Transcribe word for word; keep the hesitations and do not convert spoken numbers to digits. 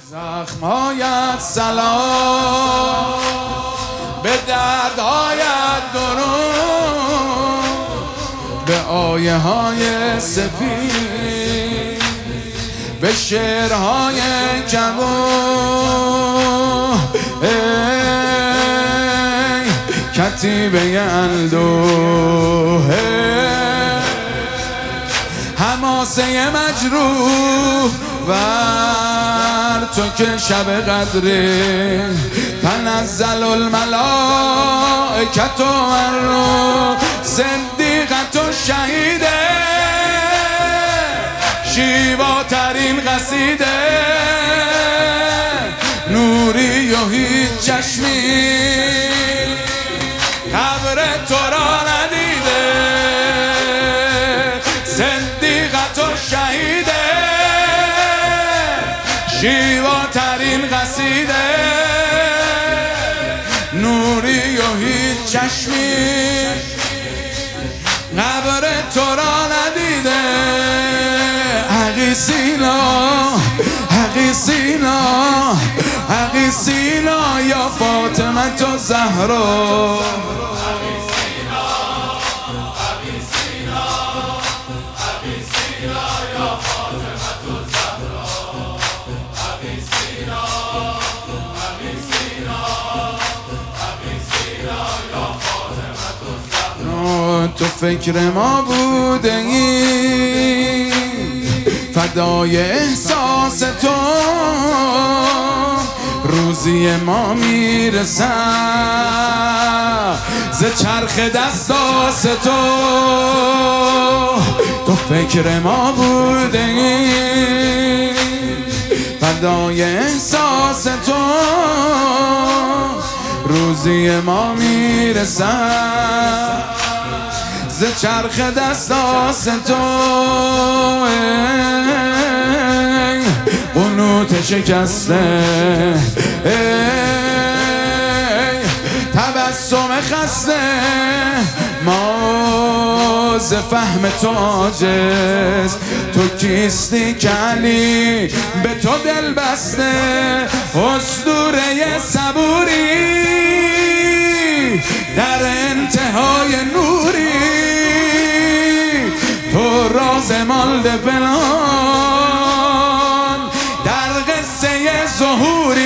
زخم‌هایت سلام، به دردهایت درود، به آیه های سپید، به شعرهای جوان. ای کتیبه اندوه، حماسه مجروح ور تو که شب قدری تنزل الملائکت و الروح، صدیقت و شهیده، شیواترین قصیده، نوری و هیچ چشمی قبر تو را ندیده، صدیقت و شهیده، شیواترین قصیده، نوری و هیچ چشمی قبر تو را ندیده. حقی سینا، حقی سینا، حقی سینا یا فاطمه تو زهرا، تو فکر ما بوده ای، فدای احساس تو، روزی ما میرسه ز چرخ دستاس تو. تو فکر ما بوده ای، فدای احساس تو، روزی ما میرسه ز چرخ دستاس تو. قنوت شکسته، ای تبسم خسته، ما ز فهم تو عاجز. تو کیستی که علی به تو دل بسته، اسطوره صبوری در انتهای نوری، تو راز مالد پنهان در قصه ظهوری.